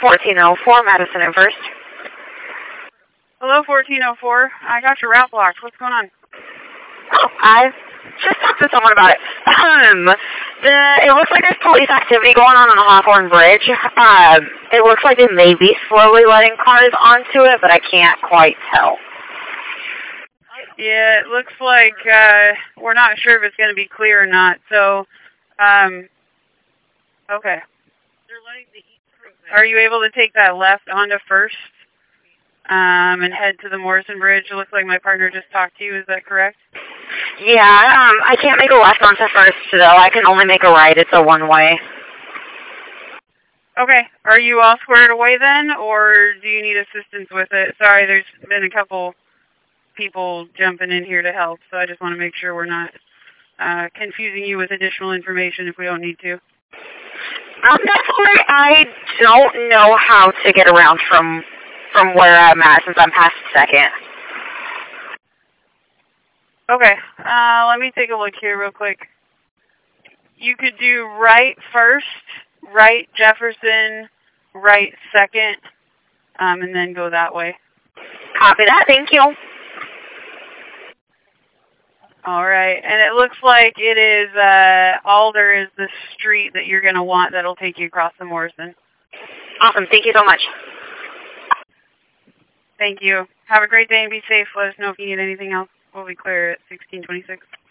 1404 Madison and First. Hello, 1404. I got your route blocked. What's going on? Oh, I just talked to someone about it. It looks like there's police activity going on the Hawthorne Bridge. It looks like they may be slowly letting cars onto it, but I can't quite tell. Yeah, it looks like we're not sure if it's going to be clear or not. So, okay. Are you able to take that left onto First and head to the Morrison Bridge? It looks like my partner just talked to you. Is that correct? Yeah, I can't make a left onto First, though. I can only make a right. It's a one-way. Okay. Are you all squared away then, or do you need assistance with it? Sorry, there's been a couple people jumping in here to help, so I just want to make sure we're not confusing you with additional information if we don't need to. That's why I don't know how to get around from where I'm at since I'm past second. Okay, let me take a look here real quick. You could do right First, right Jefferson, right Second, and then go that way. Copy that, thank you. All right, and it looks like it is Alder is the street that you're going to want that'll take you across the Morrison. Awesome, thank you so much. Thank you. Have a great day and be safe. Let us know if you need anything else. We'll be clear at 1626.